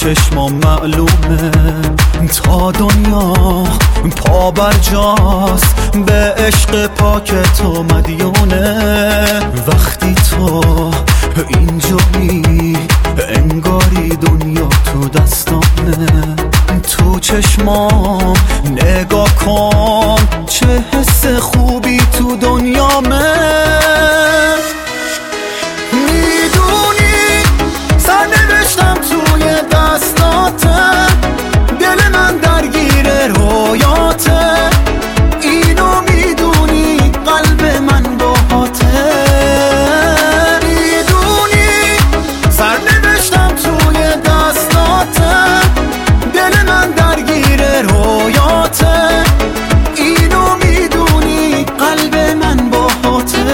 چشمام معلومه تا دنیا پا بر جاست به عشق پاک تو مدیونه. وقتی تو اینجایی انگاری دنیا تو دستامه. تو چشمام نگاه کن چه حس خوبی تو دنیامه. میدونی سرنوشتم توی دستاته، دل من درگیر رویاته. اینو میدونی قلب من باهاته. میدونی سرنوشتم توی دستاته، دل من درگیر رویاته. اینو میدونی قلب من باهاته.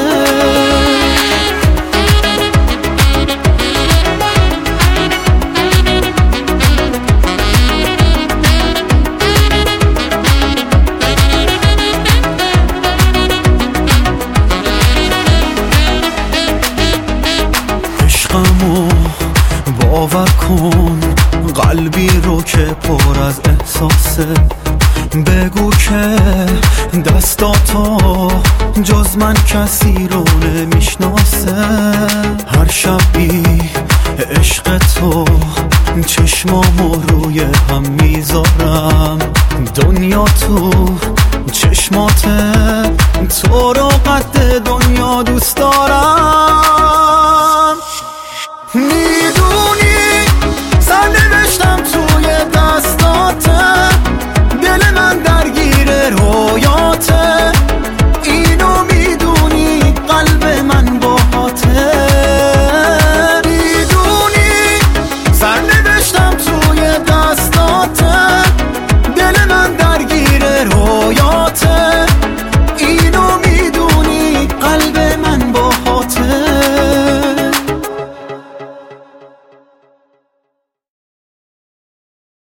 عشقمو باور کن، قلبی رو که پر از احساسه. بگو که دستاتو جز من کسی رو نمیشناسه. هر شبی عشق تو چشمامو روی هم میذارم. دنیا تو چشماته، تو رو قد دنیا دوست دارم.